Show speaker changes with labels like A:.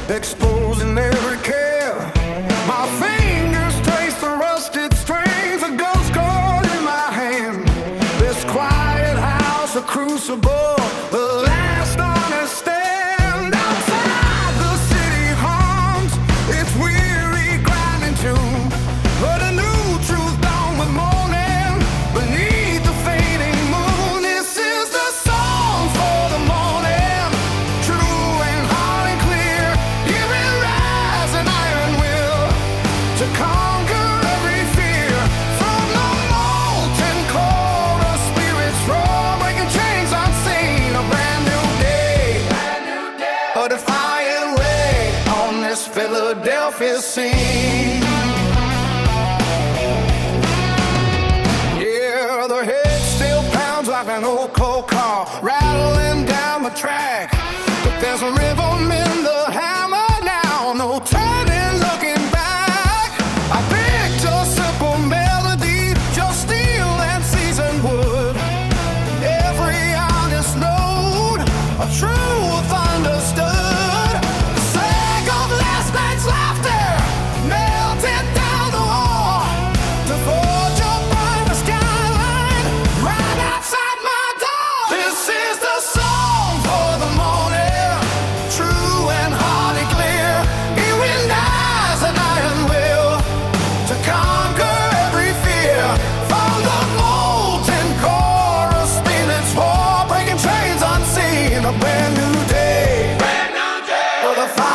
A: exposing every care. My fingers trace the rusted strings, a ghost chord in my hand. This quiet house, a crucible, the last honest stand. Outside the city hums its weary grinding tune, but a new truth dawn with morning beneath the fading moon. This is the song for the morning, true and hard and clear. Here it rise an iron will to conquer every fear. From the molten core, the spirits roar, breaking chains unseen. A brand new day, a defiant way on this Philadelphia scene. Yeah, the head still pounds like an old coal car, rattling down the track. But there's a rhythm in the hammer now, no turning, looking back. I picked a simple melody, just steel and seasoned wood. Every honest note, a truth understood. The sag of last night's laughter melted down the wall to forge a brighter skyline right outside my door. This is the song for the morning, true and hard and clear. Here we rise an iron will to conquer every fear. From the molten core, a spirit's war, breaking chains unseen. A brand new day, for the fire.